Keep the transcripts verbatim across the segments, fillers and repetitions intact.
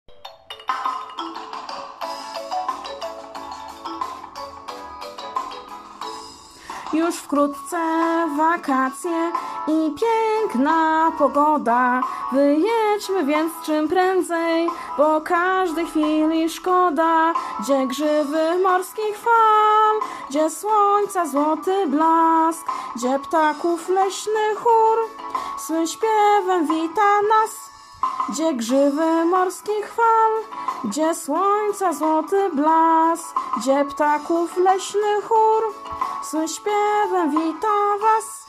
Już wkrótce wakacje i piękna pogoda. Wyjedźmy więc czym prędzej, bo każdej chwili szkoda. Gdzie grzywy morskich fal, gdzie słońca złoty blask, gdzie ptaków leśny chór swym śpiewem wita nas. Gdzie grzywy morskich fal, gdzie słońca złoty blask, gdzie ptaków leśny chór swym śpiewem wita was.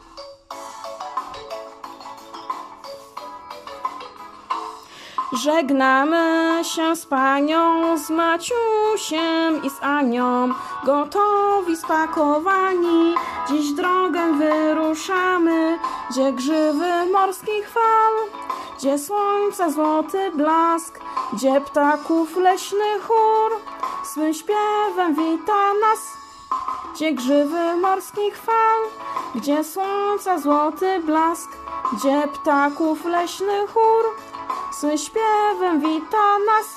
Żegnamy się z panią, z Maciusiem i z Anią, gotowi, spakowani, dziś drogę wyruszamy. Gdzie grzywy morskich fal, gdzie słońca złoty blask, gdzie ptaków leśny chór swym śpiewem wita nas. Gdzie grzywy morskich fal, gdzie słońca złoty blask, gdzie ptaków leśny chór swym śpiewem wita nas.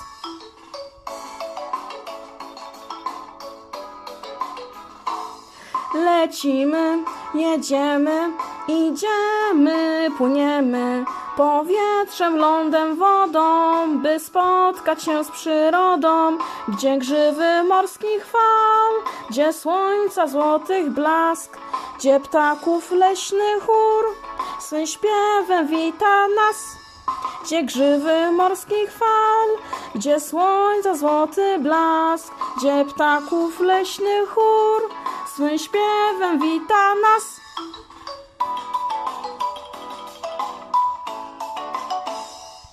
Lecimy, jedziemy, idziemy, płyniemy powietrzem, lądem, wodą, by spotkać się z przyrodą. Gdzie grzywy morskich fal, gdzie słońca złotych blask, gdzie ptaków leśny chór swym śpiewem wita nas. Gdzie grzywy morskich fal, gdzie słońca złoty blask, gdzie ptaków leśny chór swym śpiewem wita nas.